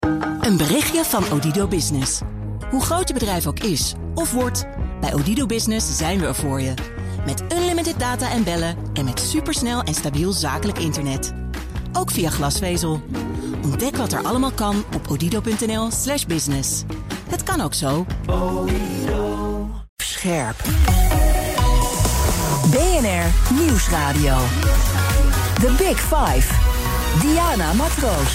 Een berichtje van Odido Business. Hoe groot je bedrijf ook is of wordt, bij Odido Business zijn we er voor je. Met unlimited data en bellen en met supersnel en stabiel zakelijk internet. Ook via glasvezel. Ontdek wat er allemaal kan op odido.nl/business. Het kan ook zo. Scherp. BNR Nieuwsradio. The Big Five. Diana Matroos.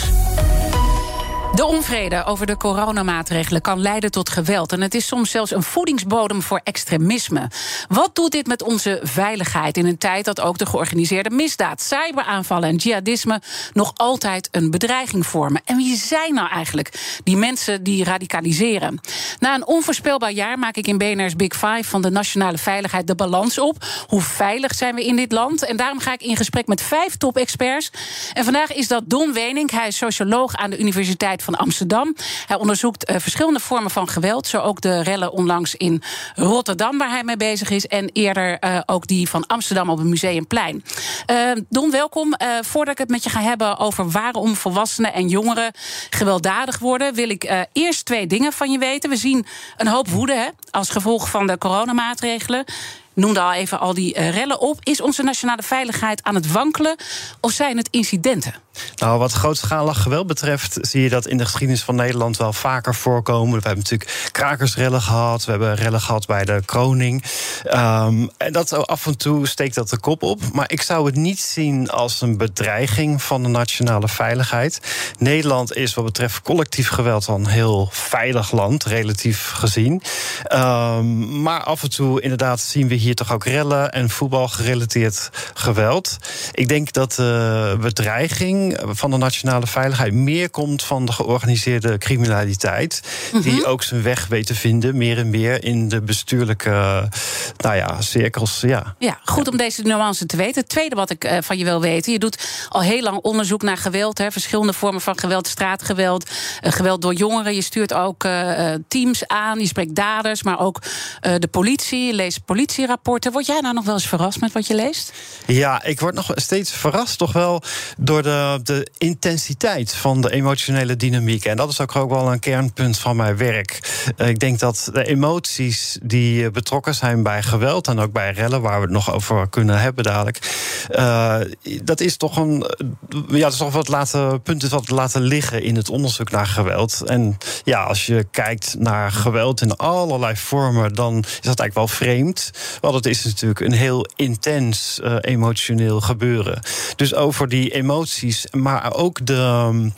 De onvrede over de coronamaatregelen kan leiden tot geweld. En het is soms zelfs een voedingsbodem voor extremisme. Wat doet dit met onze veiligheid in een tijd dat ook de georganiseerde misdaad, cyberaanvallen en jihadisme nog altijd een bedreiging vormen? En wie zijn nou eigenlijk die mensen die radicaliseren? Na een onvoorspelbaar jaar maak ik in BNR's Big Five van de nationale veiligheid de balans op. Hoe veilig zijn we in dit land? En daarom ga ik in gesprek met 5 top-experts. En vandaag is dat Don Weenink. Hij is socioloog aan de Universiteit van Amsterdam. Hij onderzoekt verschillende vormen van geweld. Zo ook de rellen onlangs in Rotterdam, waar hij mee bezig is. En eerder ook die van Amsterdam op het Museumplein. Don, welkom. Voordat ik het met je ga hebben over waarom volwassenen en jongeren gewelddadig worden, wil ik eerst 2 dingen van je weten. We zien een hoop woede als gevolg van de coronamaatregelen. Noemde al even al die rellen op. Is onze nationale veiligheid aan het wankelen of zijn het incidenten? Nou, wat grootschalig geweld betreft zie je dat in de geschiedenis van Nederland wel vaker voorkomen. We hebben natuurlijk krakersrellen gehad, we hebben rellen gehad bij de kroning. En dat af en toe steekt dat de kop op. Maar ik zou het niet zien als een bedreiging van de nationale veiligheid. Nederland is wat betreft collectief geweld al een heel veilig land, relatief gezien. Maar af en toe inderdaad zien we hier toch ook rellen en voetbalgerelateerd geweld. Ik denk dat de bedreiging van de nationale veiligheid meer komt van de georganiseerde criminaliteit, die ook zijn weg weet te vinden, meer en meer in de bestuurlijke cirkels. Ja, goed om deze nuance te weten. Het tweede wat ik van je wil weten, je doet al heel lang onderzoek naar geweld, verschillende vormen van geweld, straatgeweld, geweld door jongeren. Je stuurt ook teams aan, je spreekt daders, maar ook de politie, je leest politierapporten. Word jij nou nog wel eens verrast met wat je leest? Ja, ik word nog steeds verrast, toch wel door de intensiteit van de emotionele dynamiek. En dat is ook wel een kernpunt van mijn werk. Ik denk dat de emoties die betrokken zijn bij geweld en ook bij rellen, waar we het nog over kunnen hebben dadelijk, dat is toch wat punten wat laten liggen in het onderzoek naar geweld. En ja, als je kijkt naar geweld in allerlei vormen, dan is dat eigenlijk wel vreemd. Want het is natuurlijk een heel intens emotioneel gebeuren. Dus over die emoties, maar ook de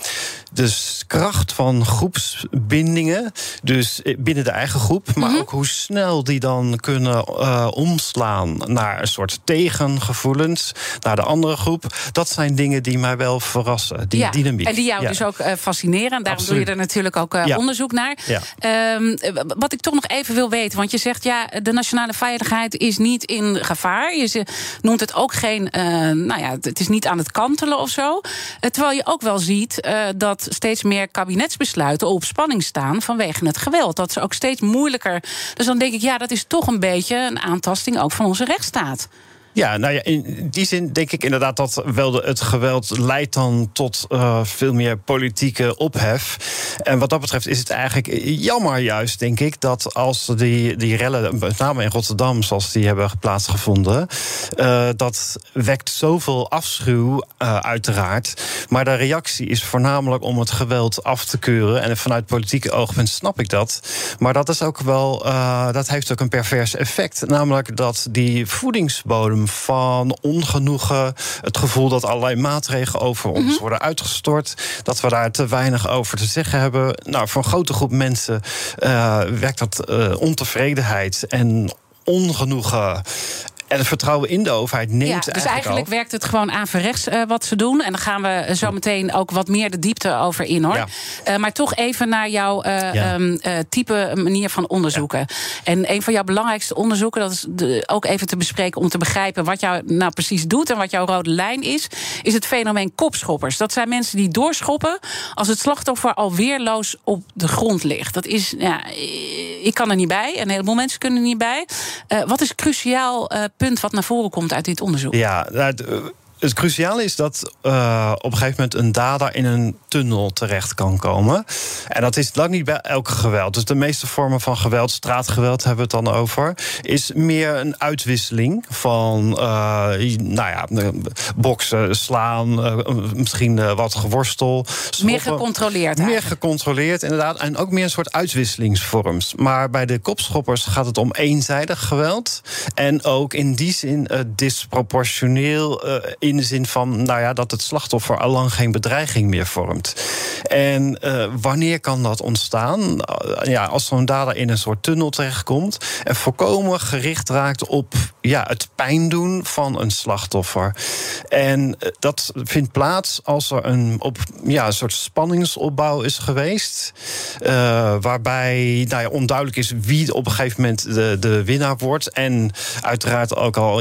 kracht van groepsbindingen, dus binnen de eigen groep, maar ook hoe snel die dan kunnen omslaan naar een soort tegengevoelens, naar de andere groep. Dat zijn dingen die mij wel verrassen, die dynamiek. En die jou dus ook fascineren. En daarom doe je er natuurlijk ook onderzoek naar. Ja. Wat ik toch nog even wil weten, want je zegt de nationale veiligheid is niet in gevaar. Je noemt het ook geen, het is niet aan het kantelen of zo. Terwijl je ook wel ziet dat steeds meer kabinetsbesluiten op spanning staan vanwege het geweld. Dat is ook steeds moeilijker. Dus dan denk ik, dat is toch een beetje een aantasting ook van onze rechtsstaat. Ja, in die zin denk ik inderdaad dat wel het geweld leidt dan tot veel meer politieke ophef. En wat dat betreft is het eigenlijk jammer juist, denk ik, dat als die rellen, met name in Rotterdam, zoals die hebben plaatsgevonden, dat wekt zoveel afschuw, uiteraard. Maar de reactie is voornamelijk om het geweld af te keuren. En vanuit politieke oogpunt snap ik dat. Maar dat is ook wel, dat heeft ook een pervers effect. Namelijk dat die voedingsbodem van ongenoegen, het gevoel dat allerlei maatregelen over ons worden uitgestort, dat we daar te weinig over te zeggen hebben. Nou, voor een grote groep mensen werkt dat ontevredenheid en ongenoegen. En het vertrouwen in de overheid neemt dus eigenlijk werkt het gewoon averechts wat ze doen. En dan gaan we zo meteen ook wat meer de diepte over in, hoor. Ja. Maar toch even naar jouw type manier van onderzoeken. Ja. En een van jouw belangrijkste onderzoeken, dat is ook even te bespreken om te begrijpen wat jou nou precies doet en wat jouw rode lijn is het fenomeen kopschoppers. Dat zijn mensen die doorschoppen als het slachtoffer al weerloos op de grond ligt. Dat is, ik kan er niet bij en een heleboel mensen kunnen er niet bij. Wat is cruciaal punt wat naar voren komt uit dit onderzoek? Ja, het cruciale is dat op een gegeven moment een dader in een tunnel terecht kan komen. En dat is lang niet bij elk geweld. Dus de meeste vormen van geweld, straatgeweld hebben we het dan over, is meer een uitwisseling van boksen, slaan, misschien wat geworstel. Meer gecontroleerd. Meer gecontroleerd, inderdaad. En ook meer een soort uitwisselingsvorms. Maar bij de kopschoppers gaat het om eenzijdig geweld. En ook in die zin disproportioneel in de zin van dat het slachtoffer allang geen bedreiging meer vormt. En wanneer kan dat ontstaan? Als zo'n dader in een soort tunnel terechtkomt en volkomen gericht raakt op het pijn doen van een slachtoffer. En dat vindt plaats als er een soort spanningsopbouw is geweest, waarbij onduidelijk is wie op een gegeven moment de winnaar wordt. En uiteraard ook al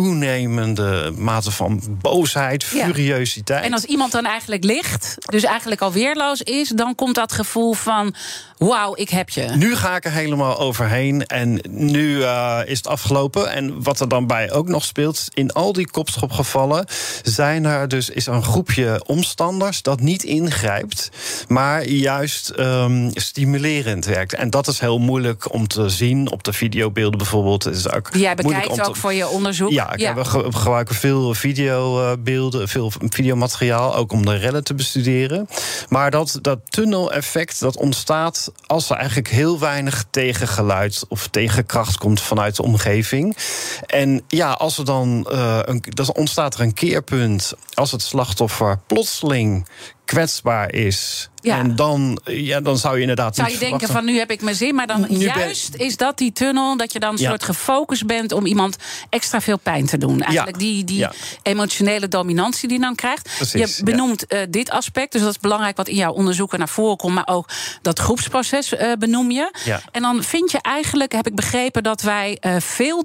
toenemende mate van boosheid, furiositeit. En als iemand dan eigenlijk ligt, dus eigenlijk al weerloos is, dan komt dat gevoel van wauw, ik heb je. Nu ga ik er helemaal overheen en nu is het afgelopen. En wat er dan bij ook nog speelt, in al die kopschopgevallen is er een groepje omstanders dat niet ingrijpt, maar juist stimulerend werkt. En dat is heel moeilijk om te zien op de videobeelden bijvoorbeeld. Het is ook die jij bekijkt ook voor je onderzoek? Ja, we gebruiken veel videobeelden, veel videomateriaal, ook om de rellen te bestuderen. Maar dat tunneleffect dat ontstaat als er eigenlijk heel weinig tegengeluid of tegenkracht komt vanuit de omgeving. En als er dan ontstaat er een keerpunt als het slachtoffer plotseling kwetsbaar is. Ja. En dan zou je inderdaad zou je denken van nu heb ik mijn zin, maar dan is dat die tunnel, dat je dan een soort gefocust bent om iemand extra veel pijn te doen. Eigenlijk die emotionele dominantie die dan krijgt. Precies, je benoemt dit aspect, dus dat is belangrijk wat in jouw onderzoeken naar voren komt, maar ook dat groepsproces benoem je. Ja. En dan vind je eigenlijk, heb ik begrepen, dat wij veel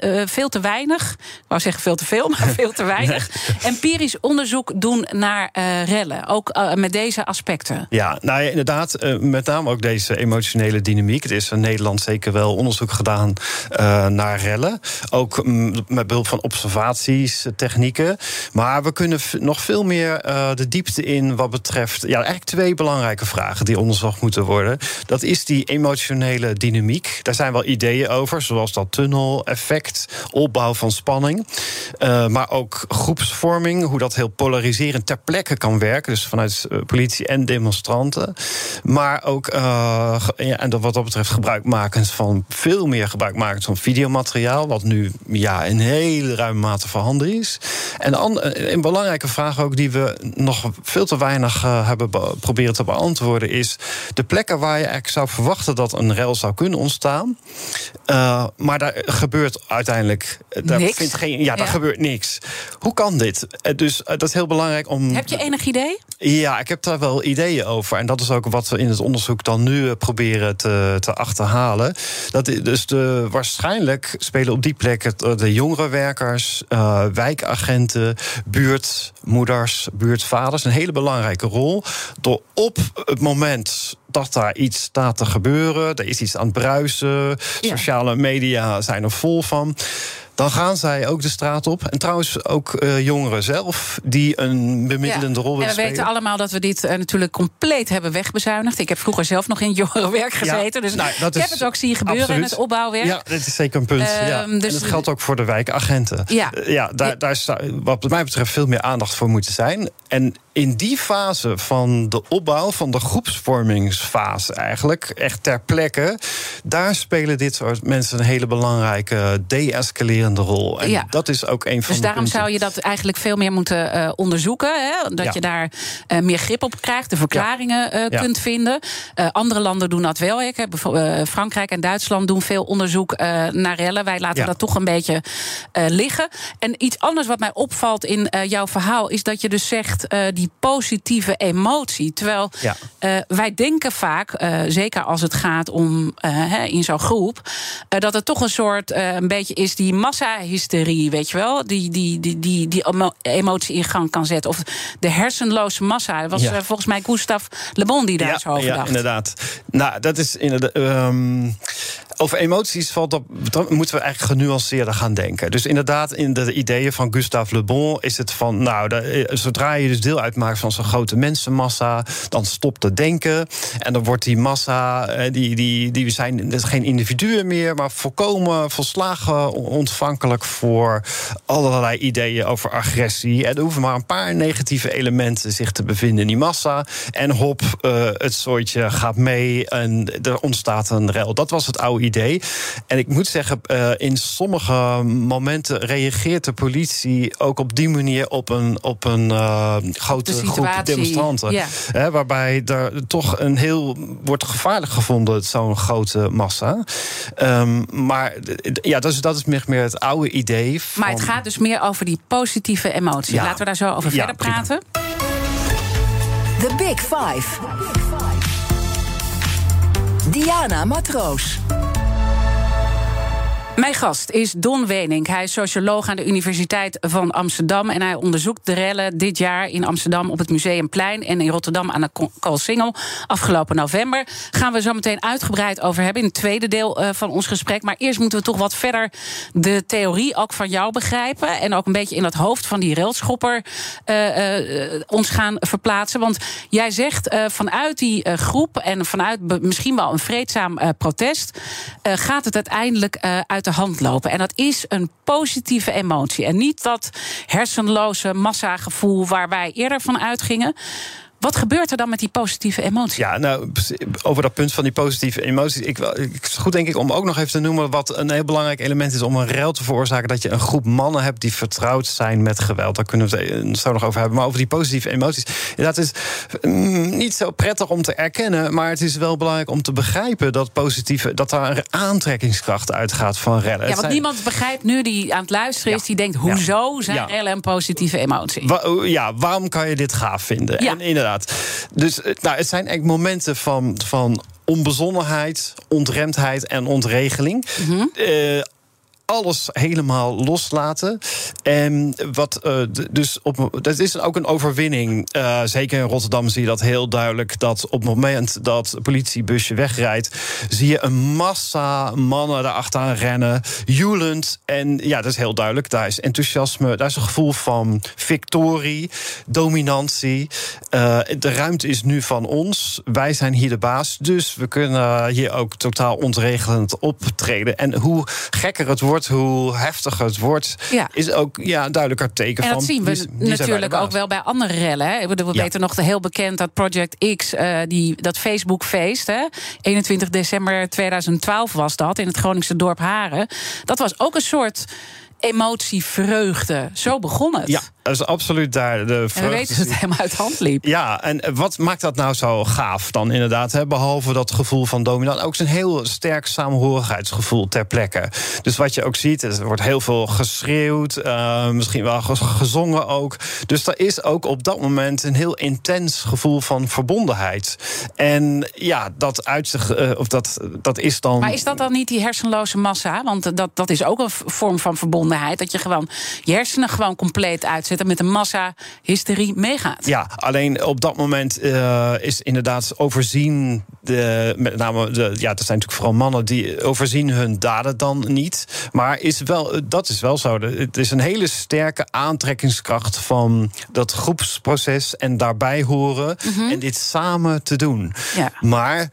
te weinig, ik wou zeggen veel te veel, maar veel te weinig empirisch onderzoek doen naar rellen. Ook met deze aspecten. Ja, inderdaad, met name ook deze emotionele dynamiek. Er is in Nederland zeker wel onderzoek gedaan naar rellen. Ook met behulp van observaties, technieken. Maar we kunnen nog veel meer de diepte in wat betreft eigenlijk 2 belangrijke vragen die onderzocht moeten worden. Dat is die emotionele dynamiek. Daar zijn wel ideeën over, zoals dat tunneleffect, opbouw van spanning. Maar ook groepsvorming, hoe dat heel polariserend ter plekke kan werken. Dus vanuit politie en demonstranten. Maar ook, en wat dat betreft veel meer gebruikmakend van videomateriaal, wat nu in hele ruime mate voorhanden is. En een belangrijke vraag ook die we nog veel te weinig hebben proberen te beantwoorden is de plekken waar je eigenlijk zou verwachten dat een rel zou kunnen ontstaan. Maar daar gebeurt uiteindelijk niks. Daar gebeurt niks. Hoe kan dit? Dus dat is heel belangrijk om. Heb je enig idee? Ja, ik heb daar wel ideeën over. En dat is ook wat we in het onderzoek dan nu proberen te achterhalen. Waarschijnlijk spelen op die plekken de jongerenwerkers, wijkagenten, buurtmoeders, buurtvaders een hele belangrijke rol. Door op het moment dat daar iets staat te gebeuren, er is iets aan het bruisen, sociale media zijn er vol van, dan gaan zij ook de straat op. En trouwens ook jongeren zelf, die een bemiddelende rol willen spelen. En we weten allemaal dat we dit natuurlijk compleet hebben wegbezuinigd. Ik heb vroeger zelf nog in het jongerenwerk gezeten. Dus ik heb het ook zien gebeuren in het opbouwwerk. Ja, dat is zeker een punt. Dus en dat geldt ook voor de wijkagenten. Daar zou wat mij betreft veel meer aandacht voor moeten zijn. En in die fase van de opbouw, van de groepsvormingsfase eigenlijk, echt ter plekke, daar spelen dit soort mensen een hele belangrijke de-escalerende rol. En dat is ook een van dus de daarom punten. zou je dat eigenlijk veel meer moeten onderzoeken. Hè? Dat je daar meer grip op krijgt, de verklaringen kunt vinden. Andere landen doen dat wel. Frankrijk en Duitsland doen veel onderzoek naar rellen. Wij laten dat toch een beetje liggen. En iets anders wat mij opvalt in jouw verhaal is dat je dus zegt die die positieve emotie. Terwijl wij denken vaak, zeker als het gaat om in zo'n groep, dat het toch een soort een beetje is die massahysterie, weet je wel, die emotie in gang kan zetten. Of de hersenloze massa. Dat was volgens mij Gustave Le Bon die daar zo over dacht. Ja, inderdaad. Nou, dat is inderdaad. Over emoties moeten we eigenlijk genuanceerder gaan denken. Dus inderdaad, in de ideeën van Gustave Le Bon is het van, zodra je dus deel uitmaakt van zo'n grote mensenmassa, dan stopt het denken. En dan wordt die massa, die zijn geen individuen meer, maar volslagen ontvankelijk voor allerlei ideeën over agressie. En er hoeven maar een paar negatieve elementen zich te bevinden in die massa. En hop, het soortje gaat mee en er ontstaat een rel. Dat was het oude idee. En ik moet zeggen, in sommige momenten reageert de politie ook op die manier op een grote groep demonstranten. Ja. Waarbij er toch wordt gevaarlijk gevonden, zo'n grote massa. Maar dat is meer het oude idee. Maar het gaat dus meer over die positieve emotie. Laten we daar zo over verder praten. The Big Five. Diana Matroos. Mijn gast is Don Weenink. Hij is socioloog aan de Universiteit van Amsterdam. En hij onderzoekt de rellen dit jaar in Amsterdam op het Museumplein en in Rotterdam aan de Koolsingel. Afgelopen november gaan we zo meteen uitgebreid over hebben in het tweede deel van ons gesprek. Maar eerst moeten we toch wat verder de theorie ook van jou begrijpen. En ook een beetje in dat hoofd van die railschopper ons gaan verplaatsen. Want jij zegt vanuit die groep en vanuit misschien wel een vreedzaam protest gaat het uiteindelijk uit de hand lopen. En dat is een positieve emotie. En niet dat hersenloze massagevoel waar wij eerder van uitgingen. Wat gebeurt er dan met die positieve emotie? Ja, nou, over dat punt van die positieve emoties. Het is goed, denk ik, om ook nog even te noemen wat een heel belangrijk element is om een rel te veroorzaken. Dat je een groep mannen hebt die vertrouwd zijn met geweld. Daar kunnen we het zo nog over hebben. Maar over die positieve emoties. Dat is niet zo prettig om te erkennen. Maar het is wel belangrijk om te begrijpen dat daar een aantrekkingskracht uitgaat van rellen. Ja, want niemand begrijpt nu die aan het luisteren is. Die denkt, hoezo zijn rellen een positieve emotie? Waarom kan je dit gaaf vinden? Ja. En inderdaad. Dus het zijn echt momenten van onbezonnenheid, ontremdheid en ontregeling. Mm-hmm. Alles helemaal loslaten. En dat is ook een overwinning. Zeker in Rotterdam zie je dat heel duidelijk. Dat op het moment dat het politiebusje wegrijdt, zie je een massa mannen daarachteraan rennen, joelend. En dat is heel duidelijk. Daar is enthousiasme, daar is een gevoel van victorie, dominantie. De ruimte is nu van ons. Wij zijn hier de baas. Dus we kunnen hier ook totaal ontregelend optreden. En hoe gekker het wordt, hoe heftiger het wordt, is ook een duidelijker teken van. En dat zien we natuurlijk ook wel bij andere rellen. Hè? We weten nog heel bekend dat Project X, dat Facebook-feest, 21 december 2012 was dat, in het Groningse dorp Haren. Dat was ook een soort emotie, vreugde. Zo begon het. Ja, dat is absoluut daar de vreugde. En we weten dat het helemaal uit de hand liep. Ja, en wat maakt dat nou zo gaaf dan inderdaad? Behalve dat gevoel van dominant, ook een heel sterk samenhorigheidsgevoel ter plekke. Dus wat je ook ziet, er wordt heel veel geschreeuwd, misschien wel gezongen ook. Dus er is ook op dat moment een heel intens gevoel van verbondenheid. En dat uitzicht, dat is dan. Maar is dat dan niet die hersenloze massa? Want dat is ook een vorm van verbondenheid. Dat je gewoon je hersenen gewoon compleet uitzet en met een massa-hysterie meegaat. Ja, alleen op dat moment is inderdaad overzien. Met name, er zijn natuurlijk vooral mannen die overzien hun daden dan niet. Maar dat is wel zo. Het is een hele sterke aantrekkingskracht van dat groepsproces en daarbij horen en dit samen te doen. Ja. Maar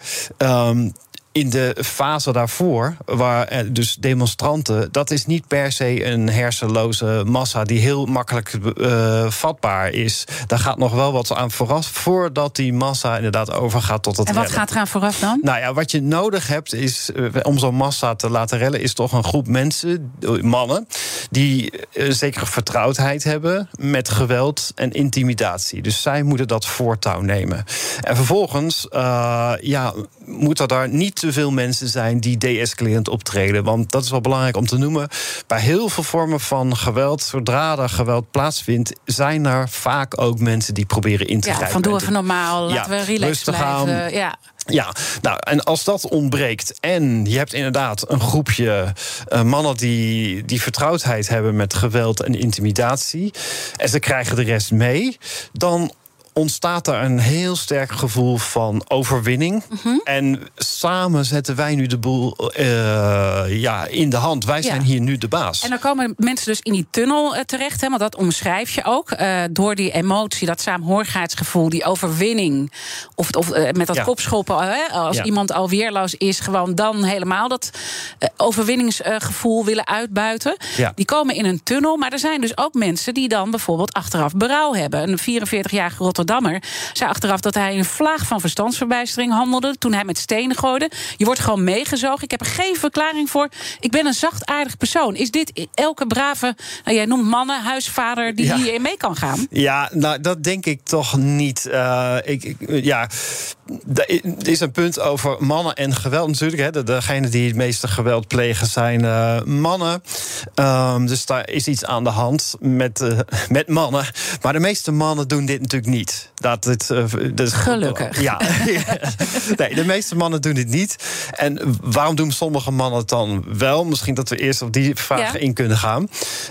in de fase daarvoor, waar dus demonstranten, dat is niet per se een hersenloze massa die heel makkelijk vatbaar is. Daar gaat nog wel wat aan vooraf, voordat die massa inderdaad overgaat tot het rellen. En wat gaat eraan vooraf dan? Nou ja, wat je nodig hebt is, om zo'n massa te laten rellen, is toch een groep mensen, mannen, die een zekere vertrouwdheid hebben met geweld en intimidatie. Dus zij moeten dat voortouw nemen. En vervolgens moet er daar niet te veel mensen zijn die de-escalerend optreden. Want dat is wel belangrijk om te noemen. Bij heel veel vormen van geweld, zodra er geweld plaatsvindt, zijn er vaak ook mensen die proberen in te grijpen. Van doe even normaal, laten we relaxed blijven. Ja, nou, en als dat ontbreekt en je hebt inderdaad een groepje mannen die vertrouwdheid hebben met geweld en intimidatie, en ze krijgen de rest mee, dan ontstaat er een heel sterk gevoel van overwinning. En samen zetten wij nu de boel in de hand. Wij zijn hier nu de baas. En dan komen mensen dus in die tunnel terecht, want dat omschrijf je ook. Door die emotie, dat saamhorigheidsgevoel, die overwinning, of met dat kopschoppen, als iemand al weerloos is, gewoon dan helemaal dat overwinningsgevoel willen uitbuiten. Ja. Die komen in een tunnel, maar er zijn dus ook mensen die dan bijvoorbeeld achteraf berouw hebben. Een 44-jarige Rotterdammer zei achteraf dat hij een vlaag van verstandsverbijstering handelde toen hij met stenen gooide. Je wordt gewoon meegezogen. Ik heb er geen verklaring voor. Ik ben een zachtaardig persoon. Is dit elke brave, jij noemt mannen, huisvader die hierin mee kan gaan? Ja, nou, dat denk ik toch niet. Er is een punt over mannen en geweld natuurlijk. Hè. Degene die het meeste geweld plegen zijn mannen. Dus daar is iets aan de hand met mannen. Maar de meeste mannen doen dit natuurlijk niet. Gelukkig. Ja. Nee, de meeste mannen doen dit niet. En waarom doen sommige mannen het dan wel? Misschien dat we eerst op die vraag in kunnen gaan.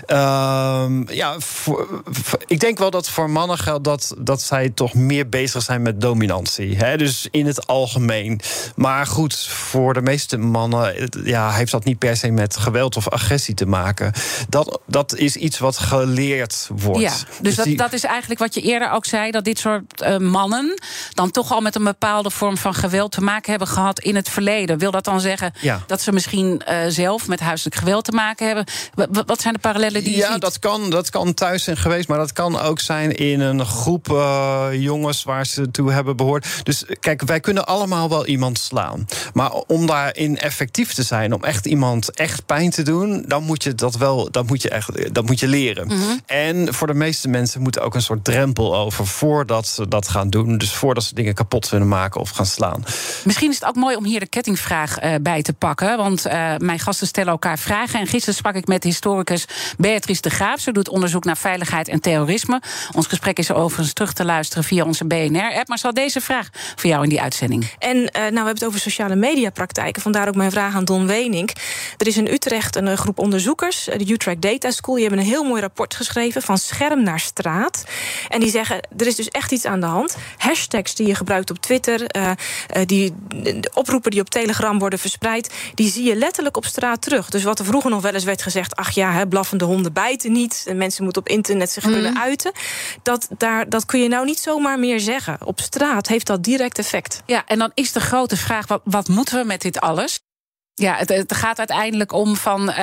Ik denk wel dat voor mannen geldt dat zij toch meer bezig zijn met dominantie. Hè? Dus in het algemeen. Maar goed, voor de meeste mannen heeft dat niet per se met geweld of agressie te maken. Dat is iets wat geleerd wordt. Ja, dus dat is eigenlijk wat je eerder ook zei, dat dit soort mannen dan toch al met een bepaalde vorm van geweld te maken hebben gehad in het verleden. Wil dat dan zeggen dat ze misschien zelf met huiselijk geweld te maken hebben? Wat zijn de parallellen die je ziet? Dat kan thuis zijn geweest, maar dat kan ook zijn in een groep jongens waar ze toe hebben behoord. Dus kijk, wij kunnen allemaal wel iemand slaan. Maar om daarin effectief te zijn, om echt iemand echt pijn te doen, dan moet je dat moet je leren. En voor de meeste mensen moet er ook een soort drempel over voordat ze dat gaan doen. Dus voordat ze dingen kapot willen maken of gaan slaan. Misschien is het ook mooi om hier de kettingvraag bij te pakken. Want mijn gasten stellen elkaar vragen. En gisteren sprak ik met historicus Beatrice de Graaf. Ze doet onderzoek naar veiligheid en terrorisme. Ons gesprek is overigens terug te luisteren via onze BNR-app. Maar ze had deze vraag voor jou in die uitzending. En we hebben het over sociale mediapraktijken. Vandaar ook mijn vraag aan Don Weenink. Er is in Utrecht een groep onderzoekers, de Utrecht Data School. Die hebben een heel mooi rapport geschreven, van scherm naar straat. En die zeggen, er is dus echt iets aan de hand. Hashtags die je gebruikt op Twitter, die oproepen die op Telegram worden verspreid, die zie je letterlijk op straat terug. Dus wat er vroeger nog wel eens werd gezegd, blaffende honden bijten niet, en mensen moeten op internet zich kunnen uiten. Dat kun je nou niet zomaar meer zeggen. Op straat heeft dat direct effect. Ja, en dan is de grote vraag, wat moeten we met dit alles? Ja, het gaat uiteindelijk om van,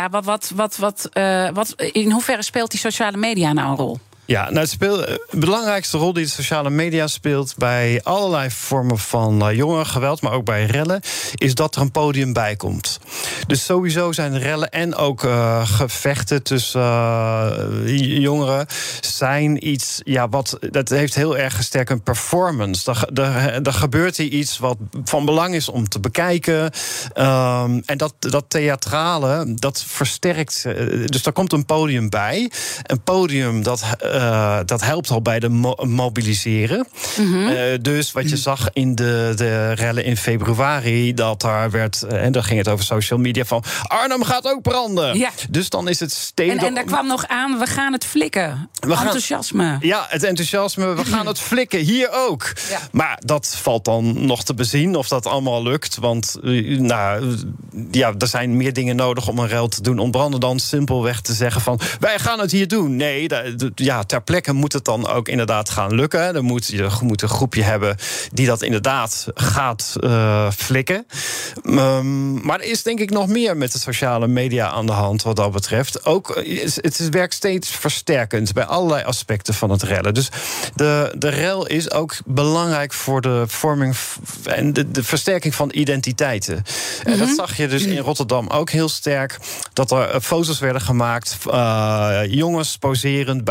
in hoeverre speelt die sociale media nou een rol? Ja, de belangrijkste rol die de sociale media speelt bij allerlei vormen van jongerengeweld, maar ook bij rellen, is dat er een podium bij komt. Dus sowieso zijn rellen en ook gevechten tussen jongeren zijn iets, dat heeft heel erg sterk een performance. Er gebeurt hier iets wat van belang is om te bekijken. En dat theatrale, dat versterkt. Dus daar komt een podium bij. Een podium dat helpt al bij de mobiliseren. Dus wat je zag in de rellen in februari, dat daar werd, en dan ging het over social media, van Arnhem gaat ook branden. Ja. Dus dan is het steden. En daar kwam nog aan, we gaan het flikken. Enthousiasme. Het enthousiasme, we gaan het flikken, hier ook. Ja. Maar dat valt dan nog te bezien of dat allemaal lukt. Want er zijn meer dingen nodig om een rel te doen ontbranden dan simpelweg te zeggen van wij gaan het hier doen. Nee, ter plekke moet het dan ook inderdaad gaan lukken. Je moet een groepje hebben die dat inderdaad gaat flikken. Maar er is denk ik nog meer met de sociale media aan de hand wat dat betreft. Ook, het werkt steeds versterkend bij allerlei aspecten van het rellen. Dus de rel is ook belangrijk voor de vorming en de versterking van identiteiten. En dat zag je dus in Rotterdam ook heel sterk. Dat er foto's werden gemaakt, jongens poserend bij een brandende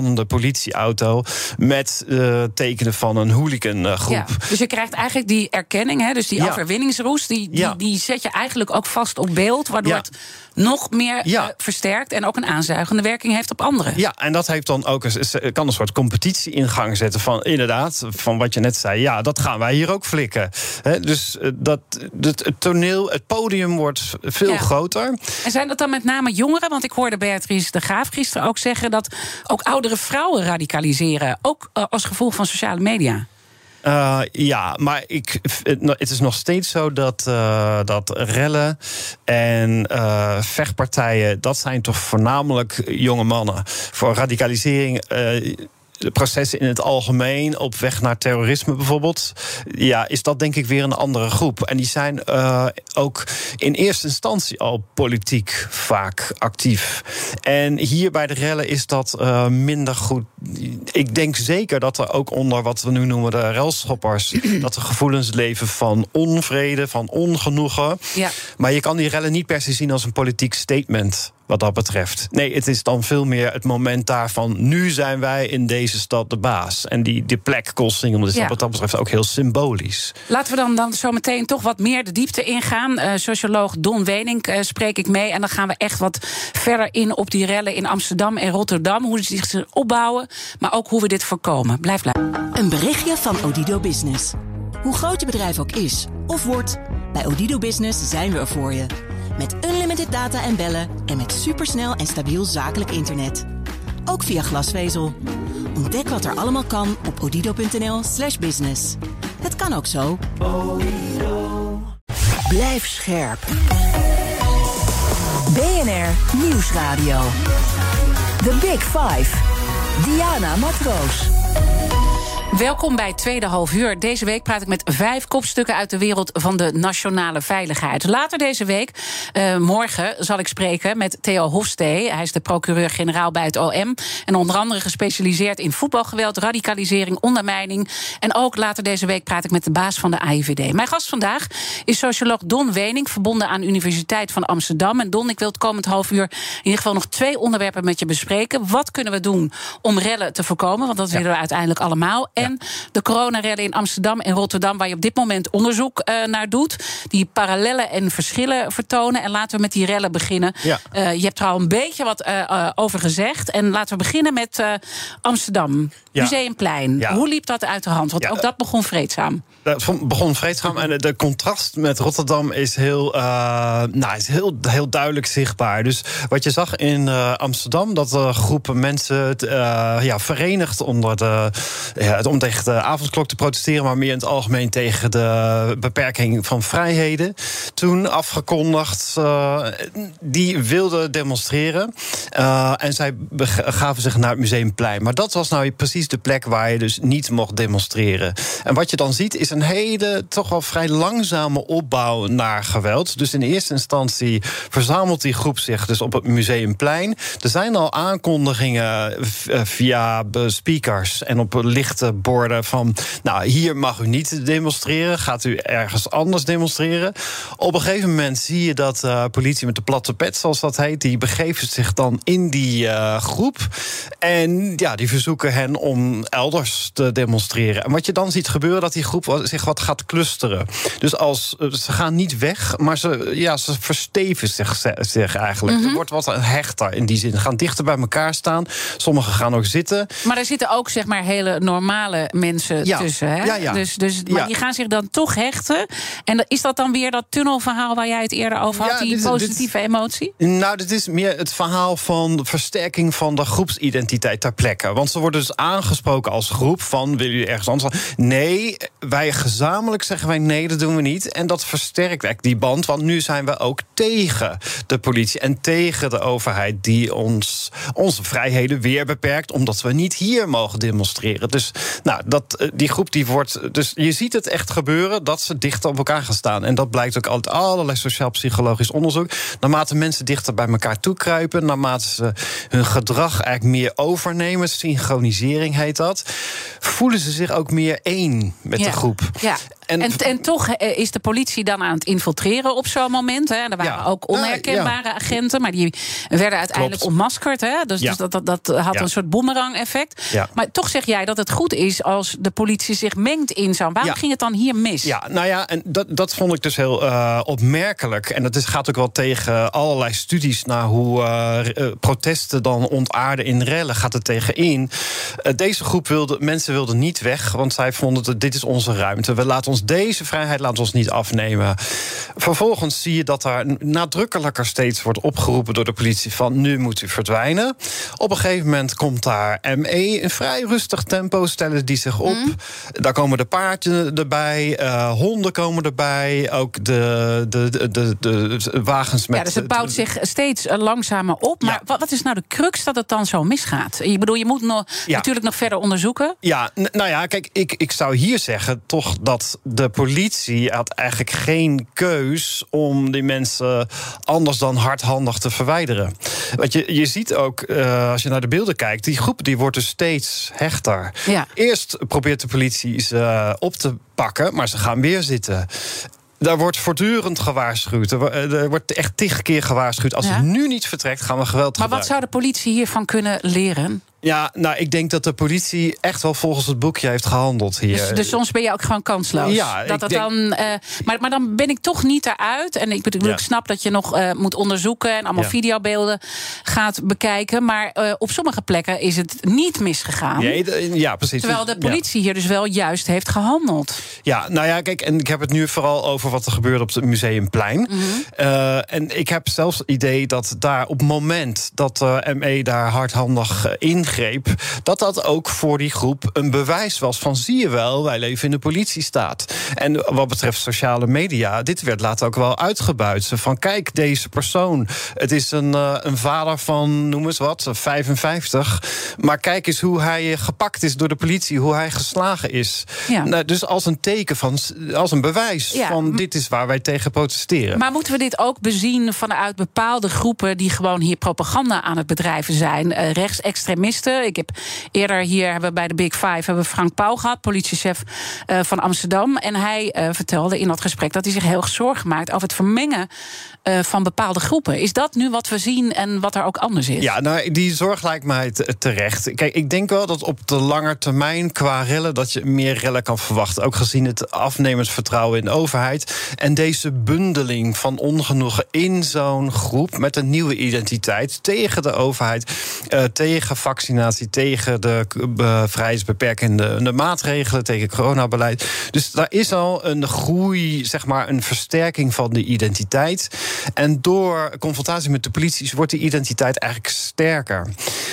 brandende politieauto met tekenen van een hooligangroep. Ja, dus je krijgt eigenlijk die erkenning, hè, dus die overwinningsroes, die zet je eigenlijk ook vast op beeld, waardoor het nog meer versterkt en ook een aanzuigende werking heeft op anderen. Ja, en dat heeft dan ook kan een soort competitie in gang zetten van inderdaad, van wat je net zei, ja, dat gaan wij hier ook flikken. Dus het toneel, het podium wordt veel groter. En zijn dat dan met name jongeren? Want ik hoorde Beatrice de Graaf gisteren ook zeggen dat ook oudere vrouwen radicaliseren, ook als gevolg van sociale media. Maar het is nog steeds zo dat rellen en vechtpartijen, dat zijn toch voornamelijk jonge mannen. Voor radicalisering, de processen in het algemeen, op weg naar terrorisme bijvoorbeeld, is dat denk ik weer een andere groep. En die zijn ook in eerste instantie al politiek vaak actief. En hier bij de rellen is dat minder goed. Ik denk zeker dat er ook onder wat we nu noemen de relschoppers, dat er gevoelens leven van onvrede, van ongenoegen. Ja. Maar je kan die rellen niet per se zien als een politiek statement wat dat betreft. Nee, het is dan veel meer het moment daarvan, nu zijn wij in deze stad de baas. En die plek Coolsingel is wat dat betreft ook heel symbolisch. Laten we dan zo meteen toch wat meer de diepte ingaan. Socioloog Don Weenink spreek ik mee. En dan gaan we echt wat verder in op die rellen in Amsterdam en Rotterdam. Hoe ze zich opbouwen, maar ook hoe we dit voorkomen. Blijf luisteren. Een berichtje van Odido Business. Hoe groot je bedrijf ook is of wordt, bij Odido Business zijn we er voor je. Met unlimited data en bellen en met supersnel en stabiel zakelijk internet. Ook via glasvezel. Ontdek wat er allemaal kan op odido.nl/business. Het kan ook zo. Blijf scherp. BNR Nieuwsradio. The Big Five. Diana Matroos. Welkom bij het tweede halfuur. Deze week praat ik met 5 kopstukken uit de wereld van de nationale veiligheid. Later deze week, morgen, zal ik spreken met Theo Hofstee. Hij is de procureur-generaal bij het OM. En onder andere gespecialiseerd in voetbalgeweld, radicalisering, ondermijning. En ook later deze week praat ik met de baas van de AIVD. Mijn gast vandaag is socioloog Don Weenink, verbonden aan de Universiteit van Amsterdam. En Don, ik wil het komend halfuur in ieder geval nog 2 onderwerpen met je bespreken. Wat kunnen we doen om rellen te voorkomen? Want dat willen we uiteindelijk allemaal. En de coronarellen in Amsterdam en Rotterdam, waar je op dit moment onderzoek naar doet, die parallellen en verschillen vertonen. En laten we met die rellen beginnen. Ja. Je hebt er al een beetje wat over gezegd. En laten we beginnen met Amsterdam. Ja. Museumplein. Ja. Hoe liep dat uit de hand? Want ook dat begon vreedzaam. Dat begon vreedzaam en de contrast met Rotterdam is heel duidelijk zichtbaar. Dus wat je zag in Amsterdam, dat groepen mensen verenigd om tegen de avondklok te protesteren, maar meer in het algemeen tegen de beperking van vrijheden. Toen afgekondigd, die wilden demonstreren. En zij begaven zich naar het Museumplein. Maar dat was nou precies de plek waar je dus niet mocht demonstreren. En wat je dan ziet is een hele, toch wel vrij langzame opbouw naar geweld. Dus in eerste instantie verzamelt die groep zich dus op het Museumplein. Er zijn al aankondigingen via speakers en op lichte borden van, nou, hier mag u niet demonstreren, gaat u ergens anders demonstreren. Op een gegeven moment zie je dat politie met de platte pet, zoals dat heet, die begeven zich dan in die groep. En ja, die verzoeken hen om elders te demonstreren. En wat je dan ziet gebeuren, dat die groep zich wat gaat clusteren. Dus ze gaan niet weg, maar ze versteven zich eigenlijk. Er wordt wat hechter in die zin. Ze gaan dichter bij elkaar staan. Sommigen gaan ook zitten. Maar er zitten ook, zeg maar, hele normale mensen tussen. Hè? Ja. Maar die gaan zich dan toch hechten. En is dat dan weer dat tunnelverhaal waar jij het eerder over had? Die positieve emotie? Nou, dit is meer het verhaal van versterking van de groepsidentiteit ter plekke. Want ze worden dus aangesproken als groep van, willen jullie ergens anders? Nee, wij gezamenlijk zeggen wij nee, dat doen we niet. En dat versterkt eigenlijk die band, want nu zijn we ook tegen de politie en tegen de overheid die onze vrijheden weer beperkt, omdat we niet hier mogen demonstreren. Dus nou, die groep die wordt, dus je ziet het echt gebeuren dat ze dichter op elkaar gaan staan. En dat blijkt ook uit allerlei sociaal-psychologisch onderzoek. Naarmate mensen dichter bij elkaar toe kruipen, naarmate ze hun gedrag eigenlijk meer overnemen, synchronisering heet dat, voelen ze zich ook meer één met de groep. Ja. En toch is de politie dan aan het infiltreren op zo'n moment. Hè? Er waren ook onherkenbare agenten, maar die werden uiteindelijk ontmaskerd. Hè? Dus dat had een soort boemerang-effect. Ja. Maar toch zeg jij dat het goed is als de politie zich mengt in zo'n. Waarom ging het dan hier mis? Ja, nou ja, en dat vond ik dus heel opmerkelijk. En dat gaat ook wel tegen allerlei studies naar hoe protesten dan ontaarden in rellen. Gaat het tegen in. Deze groep mensen wilden niet weg, want zij vonden dat dit is onze ruimte. We laten ons deze vrijheid niet afnemen. Vervolgens zie je dat daar nadrukkelijker steeds wordt opgeroepen door de politie van nu moet u verdwijnen. Op een gegeven moment komt daar ME in vrij rustig tempo, stellen die zich op. Daar komen de paarden erbij, honden komen erbij, ook de wagens met. Ja, dus het bouwt zich steeds langzamer op. Maar wat is nou de crux dat het dan zo misgaat? Ik bedoel, je moet natuurlijk nog verder onderzoeken. Ja, nou ja, kijk, ik zou hier zeggen toch dat de politie had eigenlijk geen keus om die mensen anders dan hardhandig te verwijderen. Want je ziet ook, als je naar de beelden kijkt, die groep die wordt dus steeds hechter. Ja. Eerst probeert de politie ze op te pakken, maar ze gaan weer zitten. Daar wordt voortdurend gewaarschuwd. Er wordt echt 10 keer gewaarschuwd. Als het nu niet vertrekt, gaan we geweld gebruiken. Maar wat zou de politie hiervan kunnen leren? Ja, nou, ik denk dat de politie echt wel volgens het boekje heeft gehandeld hier. Dus soms ben je ook gewoon kansloos. Ja, maar dan ben ik toch niet eruit. En ik snap dat je nog moet onderzoeken en allemaal videobeelden gaat bekijken. Maar op sommige plekken is het niet misgegaan. Ja, precies. Terwijl de politie hier dus wel juist heeft gehandeld. Ja, nou ja, kijk, en ik heb het nu vooral over wat er gebeurde op het Museumplein. En ik heb zelfs het idee dat daar op het moment dat ME daar hardhandig ingreep, dat ook voor die groep een bewijs was van zie je wel, wij leven in de politiestaat. En wat betreft sociale media, dit werd later ook wel uitgebuit. Van kijk, deze persoon, het is een vader van, noem eens wat, 55. Maar kijk eens hoe hij gepakt is door de politie, hoe hij geslagen is. Ja. Nou, dus als een teken van, als een bewijs van dit is waar wij tegen protesteren. Maar moeten we dit ook bezien vanuit bepaalde groepen die gewoon hier propaganda aan het bedrijven zijn? Rechtsextremisten. Ik heb eerder hier hebben we bij de Big Five hebben we Frank Pauw gehad, politiechef van Amsterdam. En hij vertelde in dat gesprek dat hij zich heel zorgen maakt over het vermengen van bepaalde groepen. Is dat nu wat we zien en wat er ook anders is? Ja, nou, die zorg lijkt mij terecht. Kijk, ik denk wel dat op de lange termijn qua rellen dat je meer rellen kan verwachten. Ook gezien het afnemend vertrouwen in de overheid. En deze bundeling van ongenoegen in zo'n groep met een nieuwe identiteit tegen de overheid, tegen vaccinatie, tegen de vrijheidsbeperkende maatregelen, tegen coronabeleid. Dus daar is al een groei, zeg maar, een versterking van de identiteit. En door confrontatie met de politie wordt die identiteit eigenlijk sterker.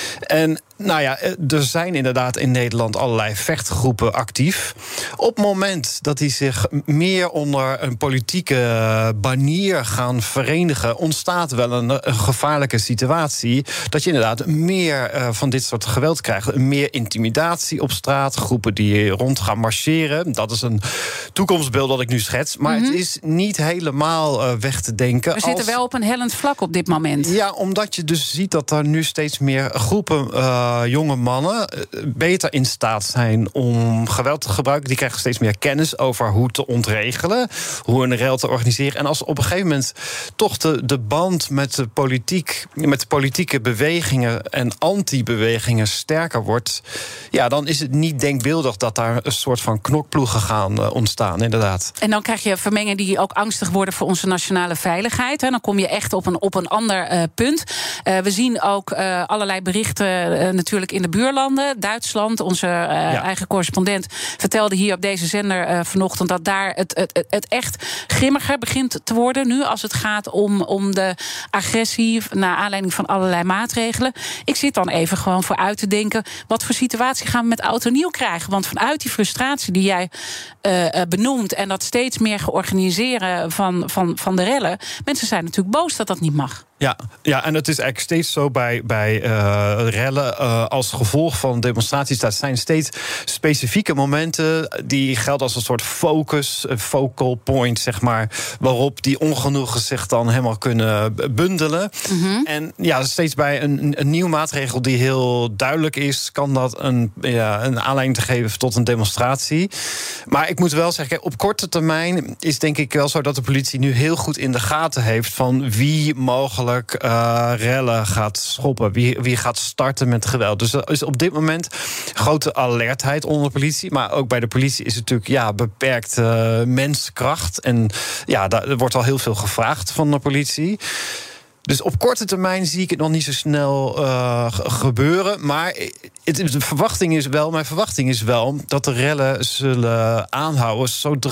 En nou ja, er zijn inderdaad in Nederland allerlei vechtgroepen actief. Op het moment dat die zich meer onder een politieke banier gaan verenigen, ontstaat wel een gevaarlijke situatie. Dat je inderdaad meer van dit soort geweld krijgt. Meer intimidatie op straat, groepen die rond gaan marcheren. Dat is een toekomstbeeld dat ik nu schets. Maar het is niet helemaal weg te denken. We zitten wel op een hellend vlak op dit moment. Ja, omdat je dus ziet dat er nu steeds meer groepen jonge mannen beter in staat zijn om geweld te gebruiken. Die krijgen steeds meer kennis over hoe te ontregelen, hoe een rel te organiseren. En als op een gegeven moment toch de band met de politiek, met de politieke bewegingen en anti-bewegingen sterker wordt, ja, dan is het niet denkbeeldig dat daar een soort van knokploegen gaan ontstaan, inderdaad. En dan krijg je vermengen die ook angstig worden voor onze nationale veiligheid. En dan kom je echt op een ander punt. We zien ook allerlei berichten natuurlijk in de buurlanden. Duitsland, onze eigen correspondent, vertelde hier op deze zender vanochtend dat daar het echt grimmiger begint te worden nu als het gaat om de agressie naar aanleiding van allerlei maatregelen. Ik zit dan even gewoon vooruit te denken, wat voor situatie gaan we met oud en nieuw krijgen? Want vanuit die frustratie die jij benoemt en dat steeds meer georganiseren van de rellen, mensen zijn natuurlijk boos dat dat niet mag. Ja, en het is eigenlijk steeds zo bij rellen als gevolg van demonstraties. Dat zijn steeds specifieke momenten die gelden als een soort focus, een focal point, zeg maar, waarop die ongenoegen zich dan helemaal kunnen bundelen. Mm-hmm. En steeds bij een nieuwe maatregel die heel duidelijk is, kan dat een aanleiding te geven tot een demonstratie. Maar ik moet wel zeggen, op korte termijn is denk ik wel zo dat de politie nu heel goed in de gaten heeft van wie mogelijk rellen gaat schoppen, wie gaat starten met geweld. Dus er is op dit moment grote alertheid onder de politie, maar ook bij de politie is het natuurlijk beperkt menskracht. En er wordt al heel veel gevraagd van de politie. Dus op korte termijn zie ik het nog niet zo snel gebeuren. Maar mijn verwachting is wel dat de rellen zullen aanhouden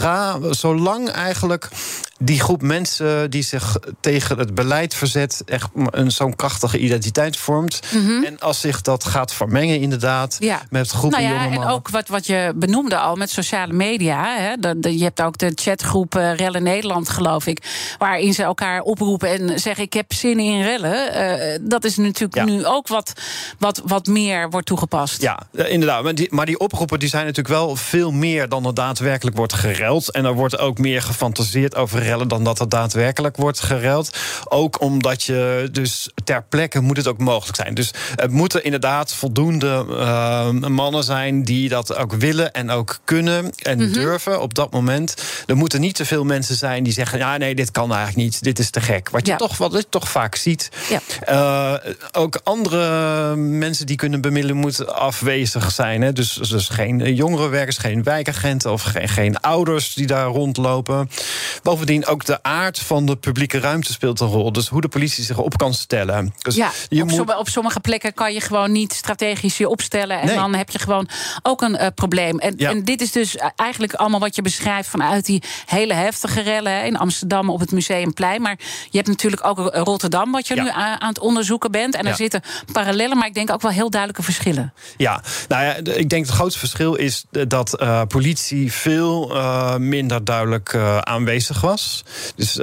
zolang eigenlijk die groep mensen die zich tegen het beleid verzet echt zo'n krachtige identiteit vormt. Mm-hmm. En als zich dat gaat vermengen inderdaad met groepen jonge mannen. En ook wat je benoemde al met sociale media. Hè, je hebt ook de chatgroep Rellen Nederland, geloof ik, waarin ze elkaar oproepen en zeggen ik heb zin in rellen. Dat is natuurlijk nu ook wat meer wordt toegepast. Ja, inderdaad. Maar die oproepen die zijn natuurlijk wel veel meer dan er daadwerkelijk wordt gereld. En er wordt ook meer gefantaseerd over rellen dan dat er daadwerkelijk wordt gereld. Ook omdat je dus ter plekke moet het ook mogelijk zijn. Dus het moeten inderdaad voldoende mannen zijn die dat ook willen en ook kunnen en durven op dat moment. Er moeten niet te veel mensen zijn die zeggen nee, dit kan eigenlijk niet, dit is te gek. Wat je toch vaak ziet. Ja. Ook andere mensen die kunnen bemiddelen moeten afwezig zijn. Hè? Dus geen jongerenwerkers, geen wijkagenten of geen ouders die daar rondlopen. Bovendien ook de aard van de publieke ruimte speelt een rol. Dus hoe de politie zich op kan stellen. Dus op sommige plekken kan je gewoon niet strategisch je opstellen. En dan heb je gewoon ook een probleem. En dit is dus eigenlijk allemaal wat je beschrijft vanuit die hele heftige rellen in Amsterdam op het Museumplein. Maar je hebt natuurlijk ook Rotterdam, wat je nu aan het onderzoeken bent. En er zitten parallellen, maar ik denk ook wel heel duidelijke verschillen. Ja, ik denk het grootste verschil is dat politie veel minder duidelijk aanwezig was. Dus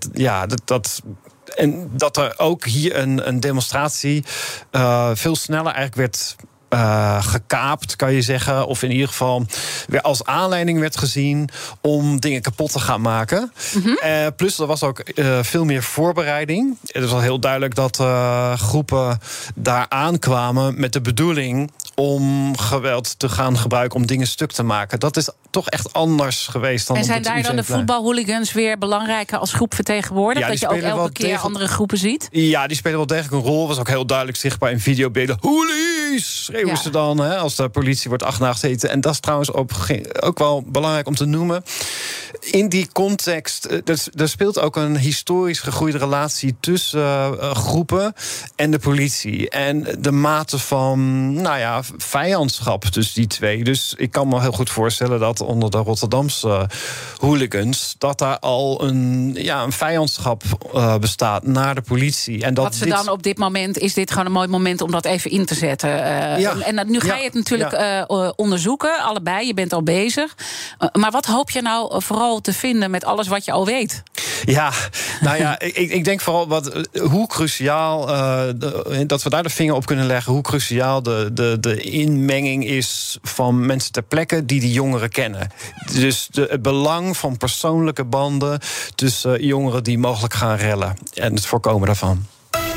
en dat er ook hier een demonstratie veel sneller eigenlijk werd gekaapt, kan je zeggen. Of in ieder geval weer als aanleiding werd gezien om dingen kapot te gaan maken. Mm-hmm. Plus er was ook veel meer voorbereiding. Het is al heel duidelijk dat groepen daar aankwamen met de bedoeling om geweld te gaan gebruiken om dingen stuk te maken. Dat is toch echt anders geweest dan. En zijn daar dan de voetbalhooligans weer belangrijker als groep vertegenwoordigd? Dat je ook elke keer andere groepen ziet? Ja, die spelen wel degelijk een rol. Was ook heel duidelijk zichtbaar in videobeelden. Hoolies! Schreeuwen ze dan als de politie wordt achtergezeten. En dat is trouwens ook wel belangrijk om te noemen. In die context, er speelt ook een historisch gegroeide relatie tussen groepen en de politie. En de mate van, vijandschap tussen die twee. Dus ik kan me heel goed voorstellen dat onder de Rotterdamse hooligans dat daar al een vijandschap bestaat naar de politie. En dat dan op dit moment is dit gewoon een mooi moment om dat even in te zetten. En nu ga je het natuurlijk onderzoeken, allebei. Je bent al bezig. Maar wat hoop je nou vooral te vinden met alles wat je al weet? Ja, ik denk vooral hoe cruciaal dat we daar de vinger op kunnen leggen. Hoe cruciaal de inmenging is van mensen ter plekke die jongeren kennen. Dus het belang van persoonlijke banden tussen jongeren die mogelijk gaan rellen en het voorkomen daarvan.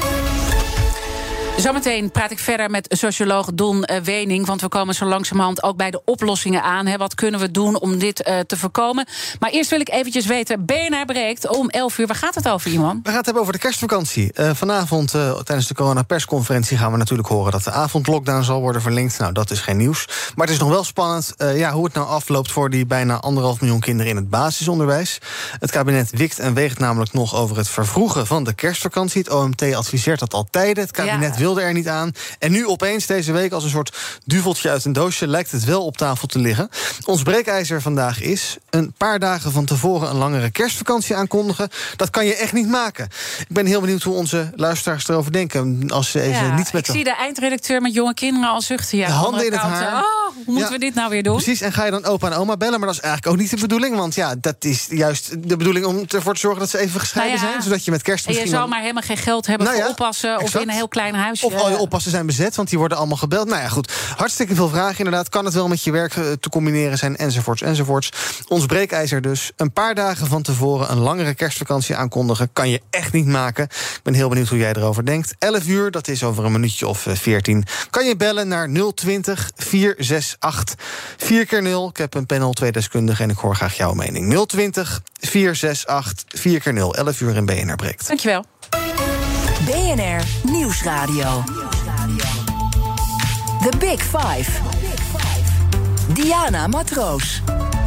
Zometeen praat ik verder met socioloog Don Wening, want we komen zo langzamerhand ook bij de oplossingen aan. Wat kunnen we doen om dit te voorkomen? Maar eerst wil ik eventjes weten, BNR breekt om 11 uur. Waar gaat het over, Iman? We gaan het hebben over de kerstvakantie. Vanavond tijdens de coronapersconferentie gaan we natuurlijk horen dat de avondlockdown zal worden verlengd. Nou, dat is geen nieuws. Maar het is nog wel spannend hoe het nou afloopt voor die bijna 1,5 miljoen kinderen in het basisonderwijs. Het kabinet wikt en weegt namelijk nog over het vervroegen van de kerstvakantie. Het OMT adviseert dat al tijden. Het kabinet wil wilde er niet aan. En nu opeens deze week als een soort duveltje uit een doosje lijkt het wel op tafel te liggen. Ons breekijzer vandaag is een paar dagen van tevoren een langere kerstvakantie aankondigen. Dat kan je echt niet maken. Ik ben heel benieuwd hoe onze luisteraars erover denken. Als ze even niet met ik zie de eindredacteur met jonge kinderen al zuchten. Ja, de handen in het haar. Hoe moeten we dit nou weer doen? Precies, en ga je dan opa en oma bellen? Maar dat is eigenlijk ook niet de bedoeling. Want ja, dat is juist de bedoeling om ervoor te zorgen dat ze even gescheiden zijn. Zodat je met kerst misschien... En je zal maar helemaal geen geld hebben voor oppassen exact. Of in een heel klein huisje. Of al je oppassen zijn bezet, want die worden allemaal gebeld. Nou ja, goed. Hartstikke veel vragen inderdaad. Kan het wel met je werk te combineren zijn, enzovoorts. Ons breekijzer dus. Een paar dagen van tevoren een langere kerstvakantie aankondigen kan je echt niet maken. Ik ben heel benieuwd hoe jij erover denkt. 11 uur, dat is over een minuutje of 14. Kan je bellen naar 020 468 4x0. Ik heb een panel 2 deskundigen en ik hoor graag jouw mening. 020 468 4x0. 11 uur in BNR Breekt. Dankjewel. BNR Nieuwsradio. The Big Five. Diana Matroos.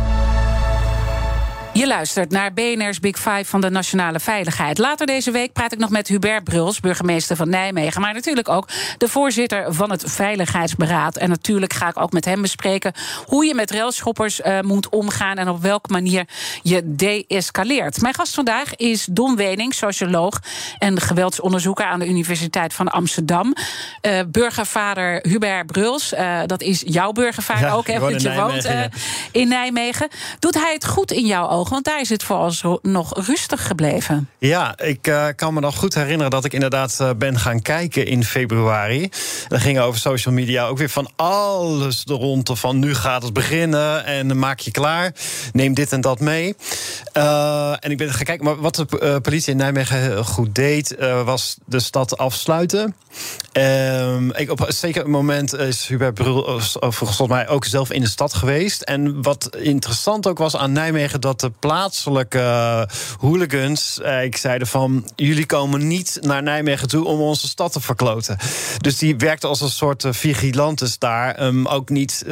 Je luistert naar BNR's Big Five van de Nationale Veiligheid. Later deze week praat ik nog met Hubert Bruls, burgemeester van Nijmegen, maar natuurlijk ook de voorzitter van het Veiligheidsberaad. En natuurlijk ga ik ook met hem bespreken hoe je met railschoppers moet omgaan en op welke manier je de-escaleert. Mijn gast vandaag is Don Wening, socioloog en geweldsonderzoeker aan de Universiteit van Amsterdam. Burgervader Hubert Bruls, dat is jouw burgervader ook, hè, want je woont in Nijmegen. Doet hij het goed in jouw ogen? Want daar is het vooralsnog rustig gebleven. Ja, ik kan me nog goed herinneren dat ik inderdaad ben gaan kijken in februari. Dan ging over social media ook weer van alles er rond. Van nu gaat het beginnen en maak je klaar. Neem dit en dat mee. En ik ben gaan kijken. Maar wat de politie in Nijmegen heel goed deed, was de stad afsluiten. Op een zeker moment is Hubert Bruls volgens mij ook zelf in de stad geweest. En wat interessant ook was aan Nijmegen, dat de plaatselijke hooligans zeiden van, jullie komen niet naar Nijmegen toe om onze stad te verkloten. Dus die werkte als een soort vigilantes daar. Ook niet,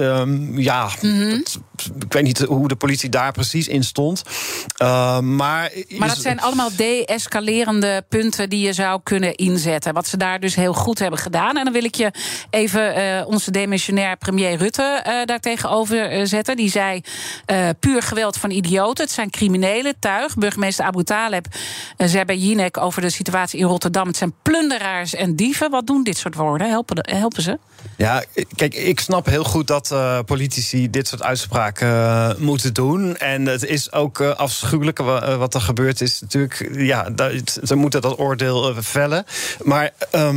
ik weet niet hoe de politie daar precies in stond. Maar dat zijn allemaal de-escalerende punten die je zou kunnen inzetten. Wat ze daar dus heel goed hebben gedaan. En dan wil ik je even onze demissionair premier Rutte daar tegenover zetten. Die zei, puur geweld van idioten. Het zijn criminelen, tuig. Burgemeester Abu Taleb zei bij Jinek over de situatie in Rotterdam. Het zijn plunderaars en dieven. Wat doen dit soort woorden? Helpen ze? Ja, kijk, ik snap heel goed dat politici dit soort uitspraken moeten doen. En het is ook afschuwelijk wat er gebeurd is. Natuurlijk, ja, ze moeten dat oordeel vellen. Maar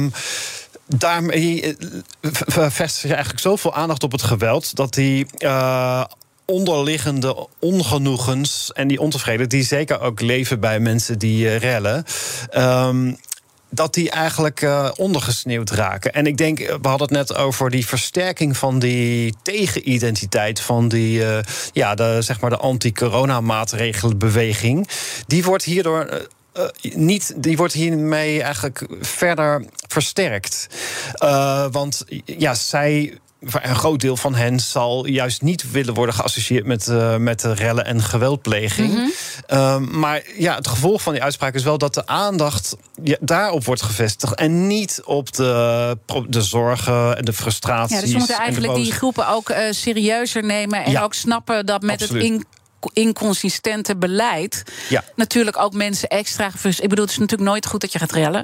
daarmee vestigt je eigenlijk zoveel aandacht op het geweld dat die onderliggende ongenoegens en die ontevreden, die zeker ook leven bij mensen die rellen, dat die eigenlijk ondergesneeuwd raken. En ik denk, we hadden het net over die versterking van die tegenidentiteit van die, de anti-corona-maatregelenbeweging. Die wordt hierdoor die wordt hiermee eigenlijk verder versterkt. Want een groot deel van hen zal juist niet willen worden geassocieerd met de rellen en geweldpleging. Mm-hmm. Maar ja, het gevolg van die uitspraak is wel dat de aandacht daarop wordt gevestigd en niet op de zorgen en de frustraties. Ja, dus we moeten eigenlijk die groepen ook serieuzer nemen en ook snappen dat met absoluut. Het inconsistente beleid natuurlijk ook mensen extra gefrustreerd. Ik bedoel, het is natuurlijk nooit goed dat je gaat rellen.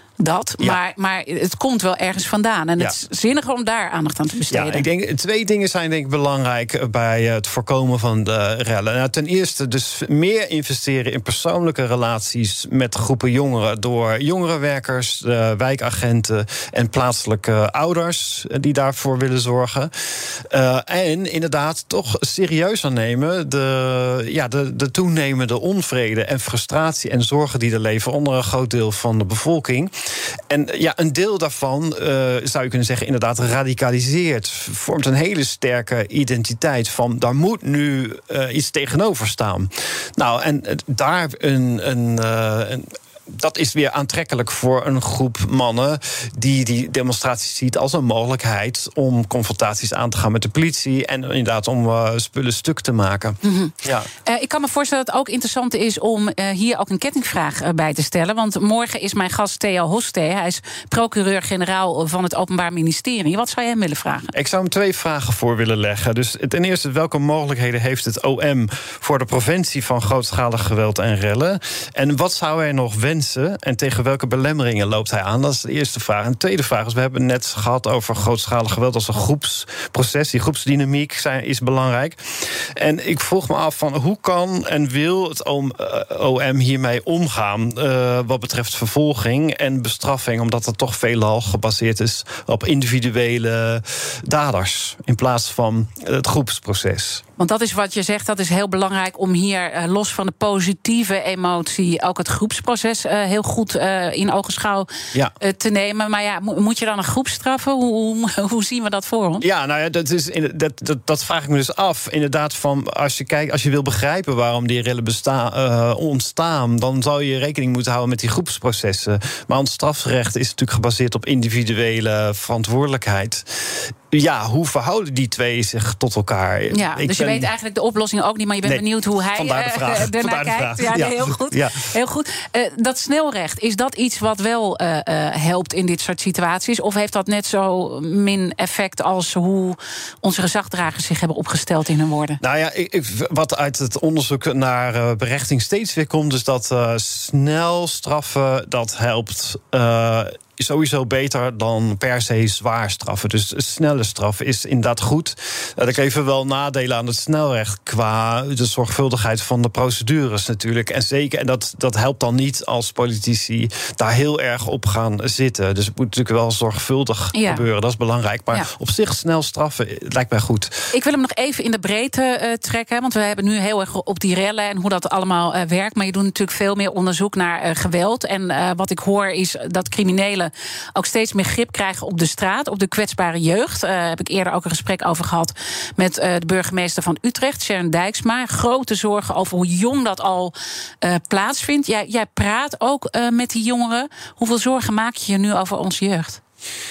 Maar het komt wel ergens vandaan. En het is zinniger om daar aandacht aan te besteden. Ja, ik denk, 2 dingen zijn belangrijk bij het voorkomen van de rellen. Nou, ten eerste dus meer investeren in persoonlijke relaties met groepen jongeren door jongerenwerkers, wijkagenten en plaatselijke ouders die daarvoor willen zorgen. En inderdaad toch serieuzer nemen de toenemende onvrede en frustratie en zorgen die er leven onder een groot deel van de bevolking. En ja, een deel daarvan, zou je kunnen zeggen, inderdaad radicaliseert. Vormt een hele sterke identiteit van, daar moet nu iets tegenover staan. Nou, en daar dat is weer aantrekkelijk voor een groep mannen die demonstraties ziet als een mogelijkheid om confrontaties aan te gaan met de politie en inderdaad om spullen stuk te maken. Mm-hmm. Ja. Ik kan me voorstellen dat het ook interessant is om hier ook een kettingvraag bij te stellen. Want morgen is mijn gast Theo Hosté. Hij is procureur-generaal van het Openbaar Ministerie. Wat zou je hem willen vragen? Ik zou hem 2 vragen voor willen leggen. Dus ten eerste, welke mogelijkheden heeft het OM voor de preventie van grootschalig geweld en rellen? En wat zou hij nog wensen en tegen welke belemmeringen loopt hij aan? Dat is de eerste vraag. En de tweede vraag is, we hebben het net gehad over grootschalig geweld als een groepsproces. Die groepsdynamiek is belangrijk. En ik vroeg me af van hoe kan en wil het OM hiermee omgaan wat betreft vervolging en bestraffing, omdat het toch veelal gebaseerd is op individuele daders in plaats van het groepsproces. Want dat is wat je zegt, dat is heel belangrijk om hier los van de positieve emotie ook het groepsproces heel goed in ogenschouw te nemen. Maar ja, moet je dan een groep straffen? Hoe zien we dat voor ons? Ja, nou ja, dat vraag ik me dus af. Inderdaad, van als je wil begrijpen waarom die rellen ontstaan, dan zou je rekening moeten houden met die groepsprocessen. Maar ons strafrecht is natuurlijk gebaseerd op individuele verantwoordelijkheid. Ja, hoe verhouden die twee zich tot elkaar? Ja, dus je weet eigenlijk de oplossing ook niet, maar je bent benieuwd hoe hij ernaar kijkt. Ja, nee, heel goed. Ja. Heel goed. Dat snelrecht, is dat iets wat wel helpt in dit soort situaties? Of heeft dat net zo min effect als hoe onze gezagdragers zich hebben opgesteld in hun woorden? Nou ja, wat uit het onderzoek naar berechting steeds weer komt, is dat snel straffen, dat helpt sowieso beter dan per se zwaar straffen. Dus snelle straf is inderdaad goed. Ik even wel nadelen aan het snelrecht qua de zorgvuldigheid van de procedures natuurlijk. En zeker, en dat helpt dan niet als politici daar heel erg op gaan zitten. Dus het moet natuurlijk wel zorgvuldig gebeuren. Dat is belangrijk. Maar op zich snel straffen lijkt mij goed. Ik wil hem nog even in de breedte trekken. Want we hebben nu heel erg op die rellen en hoe dat allemaal werkt. Maar je doet natuurlijk veel meer onderzoek naar geweld. En wat ik hoor is dat criminelen ook steeds meer grip krijgen op de straat, op de kwetsbare jeugd. Heb ik eerder ook een gesprek over gehad met de burgemeester van Utrecht, Sharon Dijksma. Grote zorgen over hoe jong dat al plaatsvindt. Jij praat ook met die jongeren. Hoeveel zorgen maak je je nu over onze jeugd?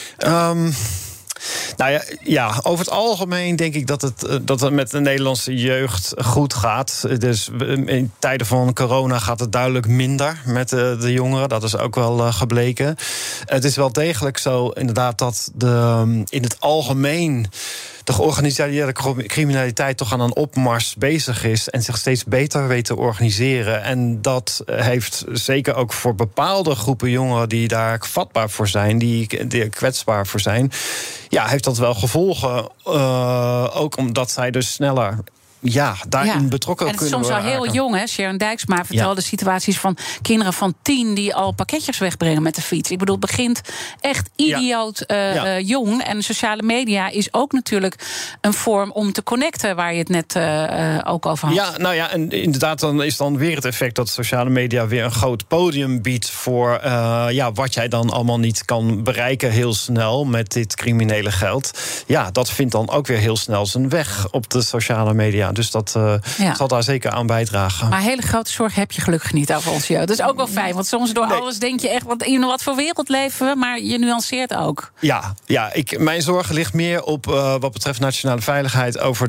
Nou ja, over het algemeen denk ik dat het met de Nederlandse jeugd goed gaat. Dus in tijden van corona gaat het duidelijk minder met de jongeren. Dat is ook wel gebleken. Het is wel degelijk zo inderdaad dat in het algemeen de georganiseerde criminaliteit toch aan een opmars bezig is en zich steeds beter weet te organiseren. En dat heeft zeker ook voor bepaalde groepen jongeren die daar vatbaar voor zijn, die kwetsbaar voor zijn, heeft dat wel gevolgen. Ook omdat zij dus sneller daarin betrokken kunnen worden. En het is soms al heel jong, hè? Sharon Dijksma vertelde situaties van kinderen van 10 die al pakketjes wegbrengen met de fiets. Ik bedoel, het begint echt idioot jong. En sociale media is ook natuurlijk een vorm om te connecten, waar je het net ook over had. Ja, nou ja, en inderdaad, dan is dan weer het effect dat sociale media weer een groot podium biedt voor wat jij dan allemaal niet kan bereiken heel snel met dit criminele geld. Ja, dat vindt dan ook weer heel snel zijn weg op de sociale media. Dus dat zal daar zeker aan bijdragen. Maar hele grote zorg heb je gelukkig niet over ons jeugd. Dat is ook wel fijn, want soms door alles denk je echt, in wat voor wereld leven we, maar je nuanceert ook. Mijn zorg ligt meer op wat betreft nationale veiligheid over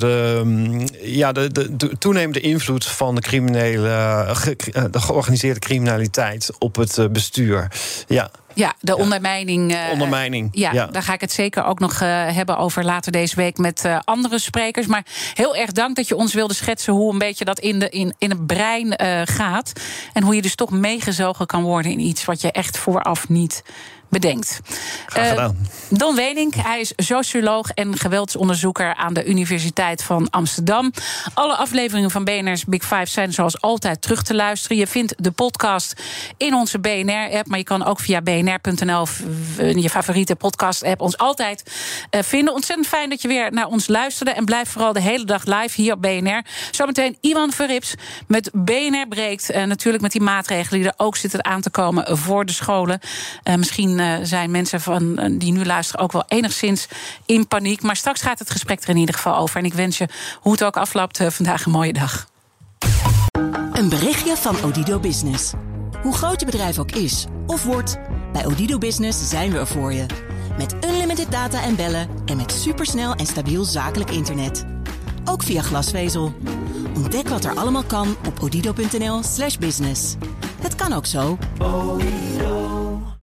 de toenemende invloed van de georganiseerde criminaliteit op het bestuur. Ja, de ondermijning. Ondermijning. Daar ga ik het zeker ook nog hebben over later deze week met andere sprekers. Maar heel erg dank dat je ons wilde schetsen hoe een beetje dat in het brein gaat. En hoe je dus toch meegezogen kan worden in iets wat je echt vooraf niet bedenkt. Graag gedaan. Don Weenink, hij is socioloog en geweldsonderzoeker aan de Universiteit van Amsterdam. Alle afleveringen van BNR's Big Five zijn zoals altijd terug te luisteren. Je vindt de podcast in onze BNR-app, maar je kan ook via bnr.nl, je favoriete podcast-app, ons altijd vinden. Ontzettend fijn dat je weer naar ons luisterde en blijf vooral de hele dag live hier op BNR. Zometeen Iwan Verrips met BNR Breekt. Natuurlijk met die maatregelen die er ook zitten aan te komen voor de scholen. Misschien zijn mensen die nu luisteren ook wel enigszins in paniek. Maar straks gaat het gesprek er in ieder geval over. En ik wens je, hoe het ook afloopt, vandaag een mooie dag. Een berichtje van Odido Business. Hoe groot je bedrijf ook is of wordt, bij Odido Business zijn we er voor je. Met unlimited data en bellen en met supersnel en stabiel zakelijk internet. Ook via glasvezel. Ontdek wat er allemaal kan op odido.nl/business. Het kan ook zo.